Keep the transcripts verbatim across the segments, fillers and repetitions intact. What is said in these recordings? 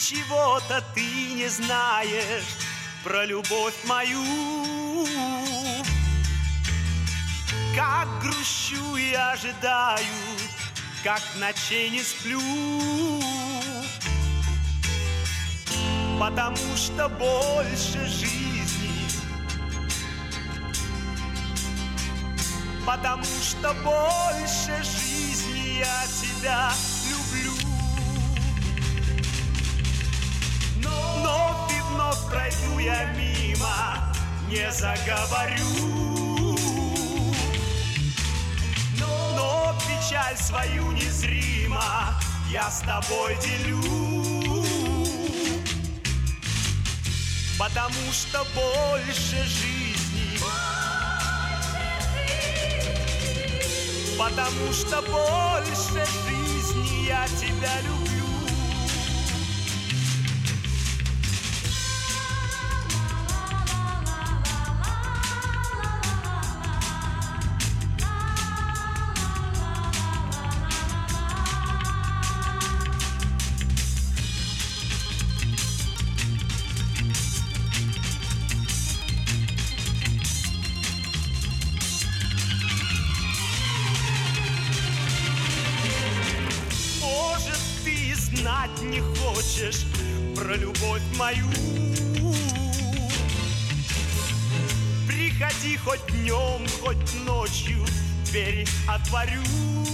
Ничего-то ты не знаешь про любовь мою. Как грущу и ожидаю, как ночей не сплю, потому что больше жизни, потому что больше жизни я тебя люблю. Но, но ты вновь пройду я мимо, не заговорю. Но печаль свою незримо я с тобой делю, потому что больше жизни, потому что больше жизни я тебя люблю. Знать не хочешь про любовь мою. Приходи хоть днем, хоть ночью, двери отворю,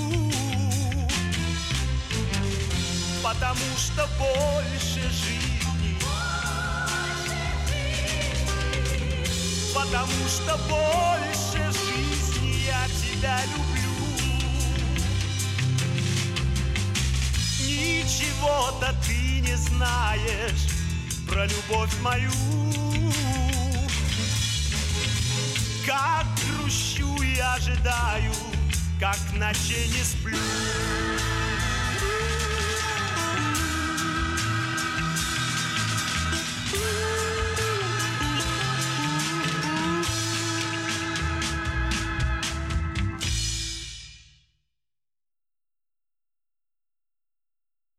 потому что больше жизни, потому что больше жизни я тебя люблю. Ничего-то ты не знаешь про любовь мою. Как грущу и ожидаю, как ночей не сплю.